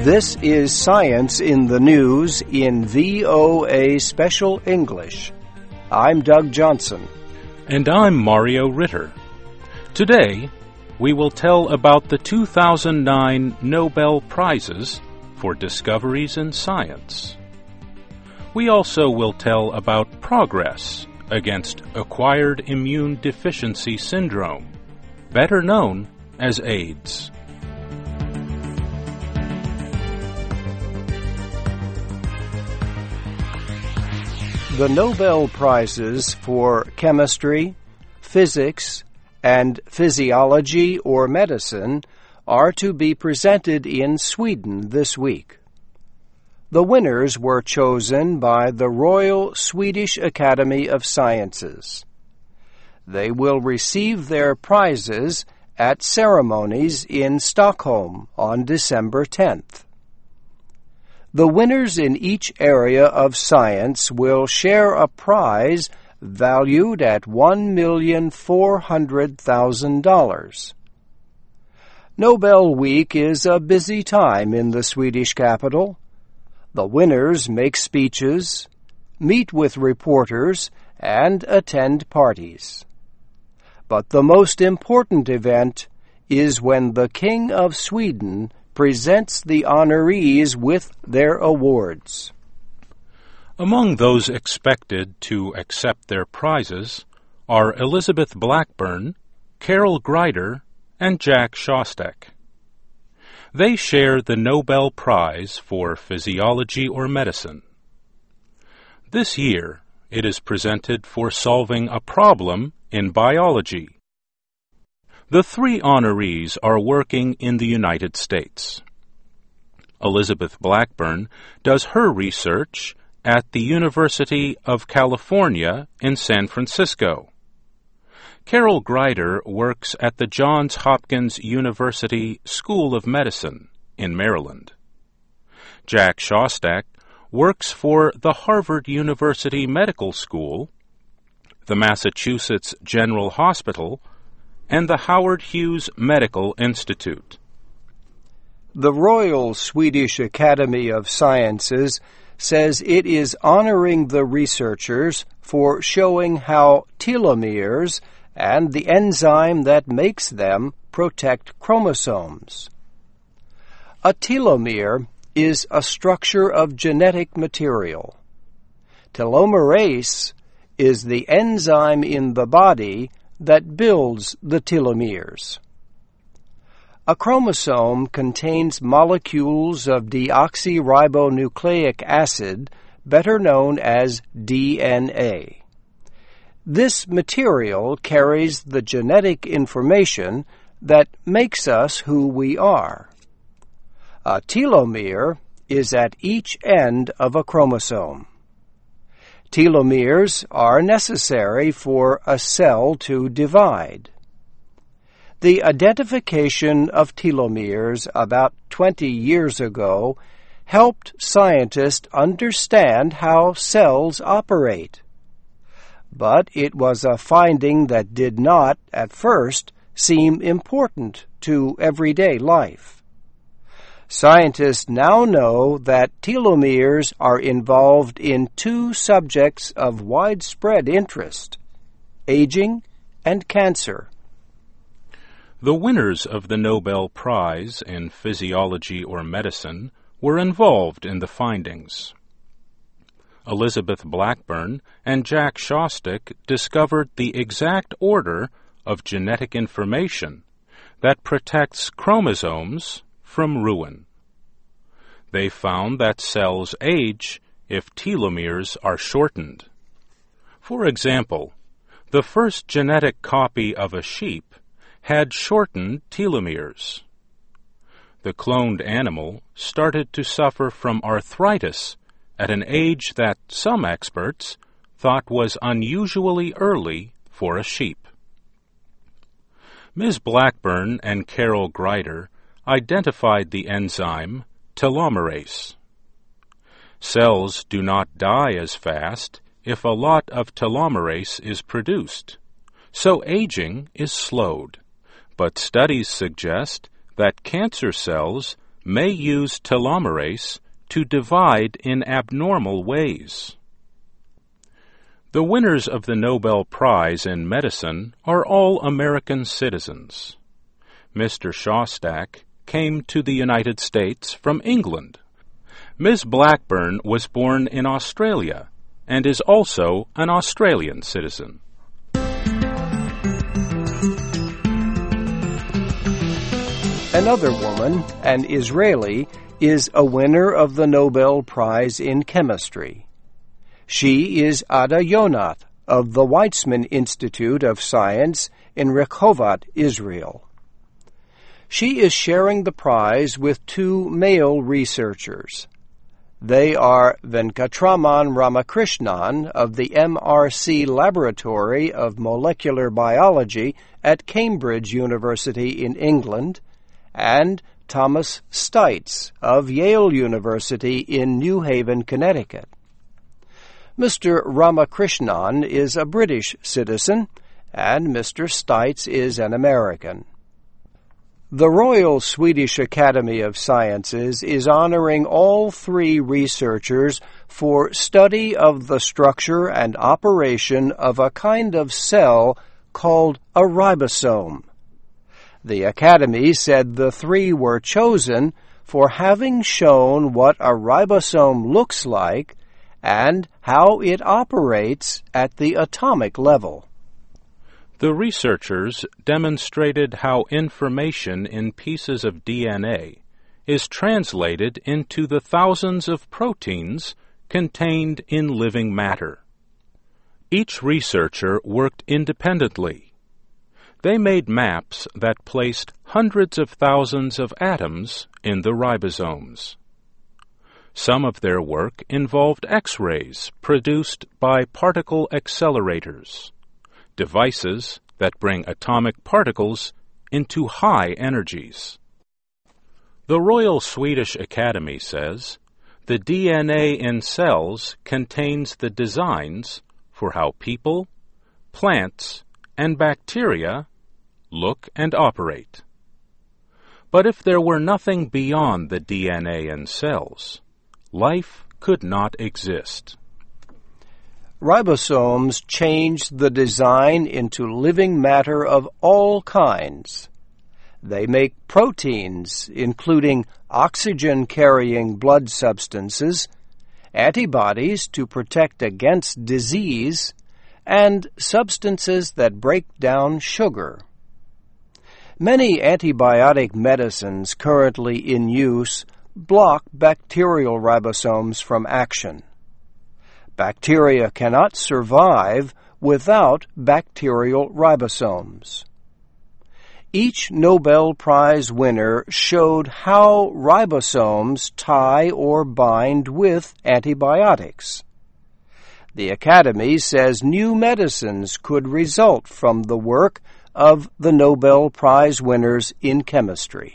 This is Science in the News in VOA Special English. I'm Doug Johnson. And I'm Mario Ritter. Today, we will tell about the 2009 Nobel Prizes for discoveries in science. We also will tell about progress against acquired immune deficiency syndrome, better known as AIDS. The Nobel Prizes for chemistry, physics, and physiology or medicine are to be presented in Sweden this week. The winners were chosen by the Royal Swedish Academy of Sciences. They will receive their prizes at ceremonies in Stockholm on December 10th. The winners in each area of science will share a prize valued at $1,400,000. Nobel Week is a busy time in the Swedish capital. The winners make speeches, meet with reporters, and attend parties. But the most important event is when the King of Sweden presents the honorees with their awards. Among those expected to accept their prizes are Elizabeth Blackburn, Carol Greider, and Jack Szostak. They share the Nobel Prize for Physiology or Medicine. This year, it is presented for solving a problem in biology. The three honorees are working in the United States. Elizabeth Blackburn does her research at the University of California in San Francisco. Carol Greider works at the Johns Hopkins University School of Medicine in Maryland. Jack Szostak works for the Harvard University Medical School, the Massachusetts General Hospital, and the Howard Hughes Medical Institute. The Royal Swedish Academy of Sciences says it is honoring the researchers for showing how telomeres and the enzyme that makes them protect chromosomes. A telomere is a structure of genetic material. Telomerase is the enzyme in the body that builds the telomeres. A chromosome contains molecules of deoxyribonucleic acid, better known as DNA. This material carries the genetic information that makes us who we are. A telomere is at each end of a chromosome. Telomeres are necessary for a cell to divide. The identification of telomeres about 20 years ago helped scientists understand how cells operate. But it was a finding that did not, at first, seem important to everyday life. Scientists now know that telomeres are involved in two subjects of widespread interest: aging and cancer. The winners of the Nobel Prize in Physiology or Medicine were involved in the findings. Elizabeth Blackburn and Jack Szostak discovered the exact order of genetic information that protects chromosomes from ruin. They found that cells age if telomeres are shortened. For example, the first genetic copy of a sheep had shortened telomeres. The cloned animal started to suffer from arthritis at an age that some experts thought was unusually early for a sheep. Ms. Blackburn and Carol Greider identified the enzyme telomerase. Cells do not die as fast if a lot of telomerase is produced, so aging is slowed. But studies suggest that cancer cells may use telomerase to divide in abnormal ways. The winners of the Nobel Prize in Medicine are all American citizens. Mr. Shostak came to the United States from England. Ms. Blackburn was born in Australia and is also an Australian citizen. Another woman, an Israeli, is a winner of the Nobel Prize in Chemistry. She is Ada Yonath of the Weizmann Institute of Science in Rehovot, Israel. She is sharing the prize with two male researchers. They are Venkatraman Ramakrishnan of the MRC Laboratory of Molecular Biology at Cambridge University in England and Thomas Stites of Yale University in New Haven, Connecticut. Mr. Ramakrishnan is a British citizen, and Mr. Stites is an American. The Royal Swedish Academy of Sciences is honoring all three researchers for study of the structure and operation of a kind of cell called a ribosome. The Academy said the three were chosen for having shown what a ribosome looks like and how it operates at the atomic level. The researchers demonstrated how information in pieces of DNA is translated into the thousands of proteins contained in living matter. Each researcher worked independently. They made maps that placed hundreds of thousands of atoms in the ribosomes. Some of their work involved X-rays produced by particle accelerators, devices that bring atomic particles into high energies. The Royal Swedish Academy says the DNA in cells contains the designs for how people, plants, and bacteria look and operate. But if there were nothing beyond the DNA in cells, life could not exist. Ribosomes change the design into living matter of all kinds. They make proteins, including oxygen-carrying blood substances, antibodies to protect against disease, and substances that break down sugar. Many antibiotic medicines currently in use block bacterial ribosomes from action. Bacteria cannot survive without bacterial ribosomes. Each Nobel Prize winner showed how ribosomes tie or bind with antibiotics. The Academy says new medicines could result from the work of the Nobel Prize winners in chemistry.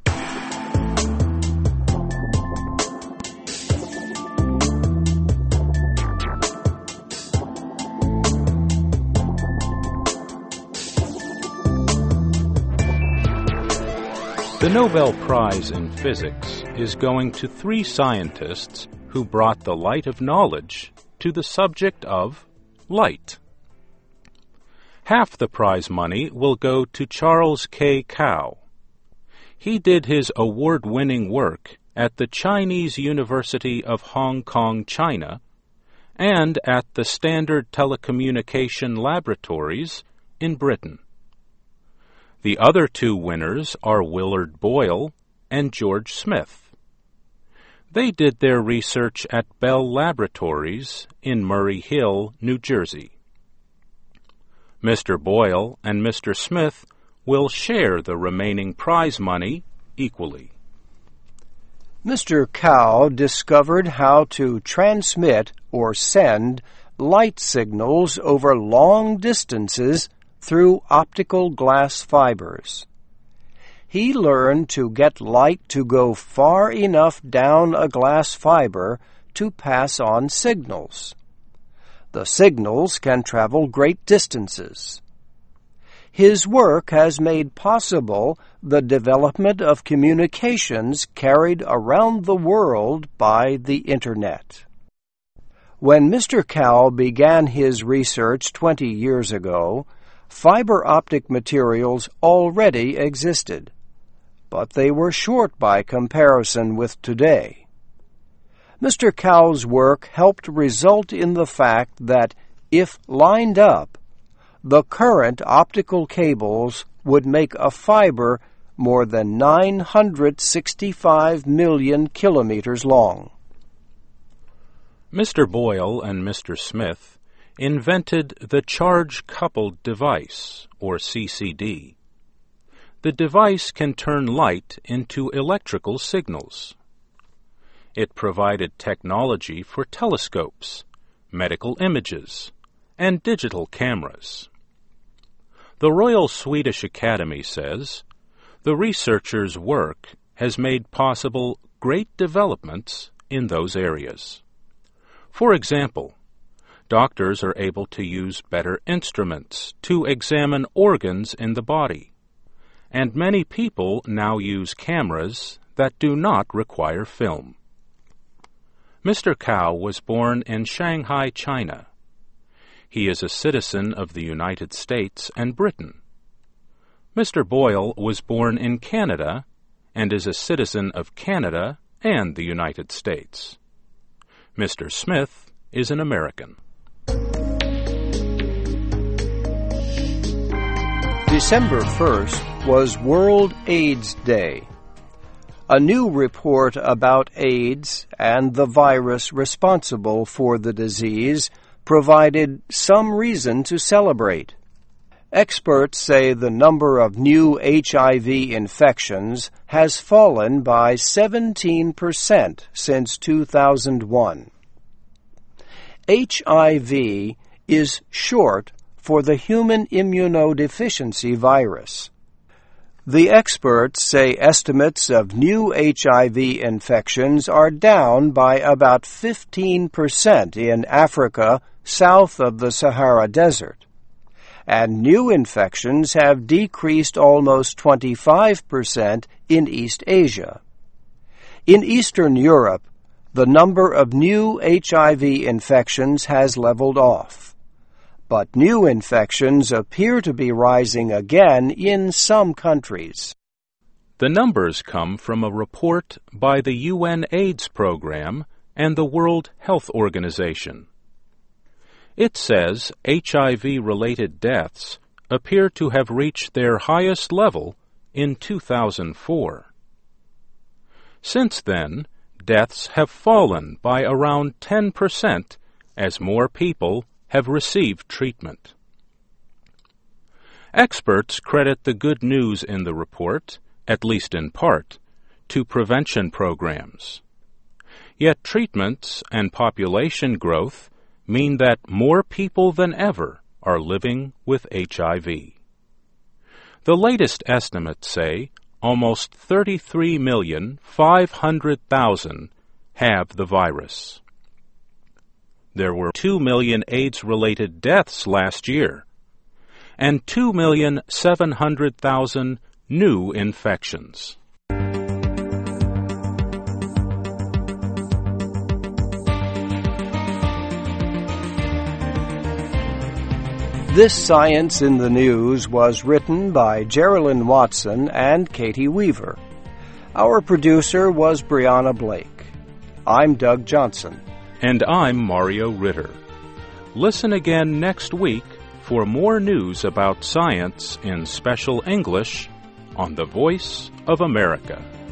The Nobel Prize in Physics is going to three scientists who brought the light of knowledge to the subject of light. Half the prize money will go to Charles K. Kao. He did his award-winning work at the Chinese University of Hong Kong, China, and at the Standard Telecommunication Laboratories in Britain. The other two winners are Willard Boyle and George Smith. They did their research at Bell Laboratories in Murray Hill, New Jersey. Mr. Boyle and Mr. Smith will share the remaining prize money equally. Mr. Kao discovered how to transmit or send light signals over long distances through optical glass fibers. He learned to get light to go far enough down a glass fiber to pass on signals. The signals can travel great distances. His work has made possible the development of communications carried around the world by the Internet. When Mr. Kao began his research 20 years ago, fiber optic materials already existed, but they were short by comparison with today. Mr. Kao's work helped result in the fact that, if lined up, the current optical cables would make a fiber more than 965 million kilometers long. Mr. Boyle and Mr. Smith invented the charge-coupled device, or CCD. The device can turn light into electrical signals. It provided technology for telescopes, medical images, and digital cameras. The Royal Swedish Academy says, the researchers' work has made possible great developments in those areas. For example, doctors are able to use better instruments to examine organs in the body, and many people now use cameras that do not require film. Mr. Kao was born in Shanghai, China. He is a citizen of the United States and Britain. Mr. Boyle was born in Canada and is a citizen of Canada and the United States. Mr. Smith is an American. December 1st was World AIDS Day. A new report about AIDS and the virus responsible for the disease provided some reason to celebrate. Experts say the number of new HIV infections has fallen by 17% since 2001. HIV is short for the human immunodeficiency virus. The experts say estimates of new HIV infections are down by about 15% in Africa south of the Sahara Desert, and new infections have decreased almost 25% in East Asia. In Eastern Europe, the number of new HIV infections has leveled off, but new infections appear to be rising again in some countries. The numbers come from a report by the UN AIDS Program and the World Health Organization. It says HIV-related deaths appear to have reached their highest level in 2004. Since then, deaths have fallen by around 10% as more people have received treatment. Experts credit the good news in the report, at least in part, to prevention programs. Yet treatments and population growth mean that more people than ever are living with HIV. The latest estimates say almost 33,500,000 have the virus. There were 2 million AIDS-related deaths last year, and 2,700,000 new infections. This Science in the News was written by Geraldine Watson and Katie Weaver. Our producer was Brianna Blake. I'm Doug Johnson. And I'm Mario Ritter. Listen again next week for more news about science in special English on the Voice of America.